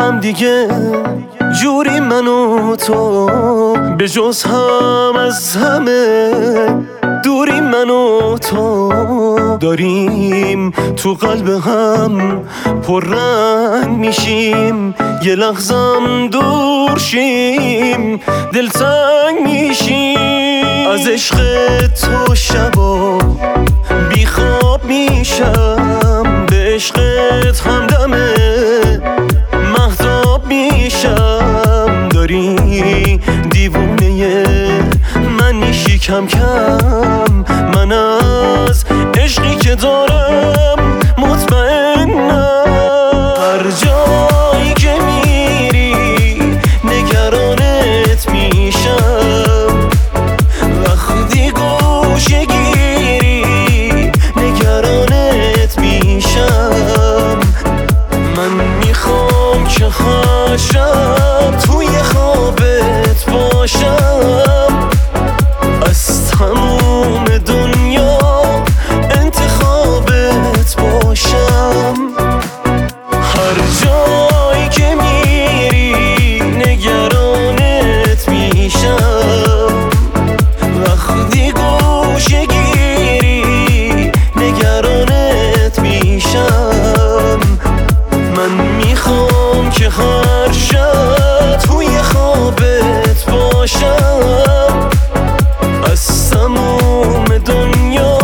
هم دیگه جوری من و تو، به جز هم از همه دوری من و تو. داریم تو قلب هم پررنگ میشیم، یه لحظم دور شیم دلتنگ میشیم. از عشق تو شبا بیخواب میشم، به عشقت همدمه مهتاب میشم. داری دیوونه من میشی کم کم، من از عشقی که دارم مطمئنم. هر جایی که میری نگرانت میشم، وقتی گوشه گیری نگرانت میشم. من میخوام که هر شب توی خوابت باشم، از تموم دنیا انتخابت باشم. هر جایی که میری نگرانت میشم، وقتی گوشه گیری نگرانت میشم. من میخوام که هر شب توی خوابت باشم، از تموم دنیا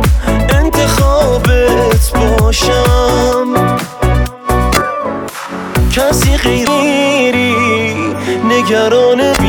انتخابت باشم. کسی غیری نگرانت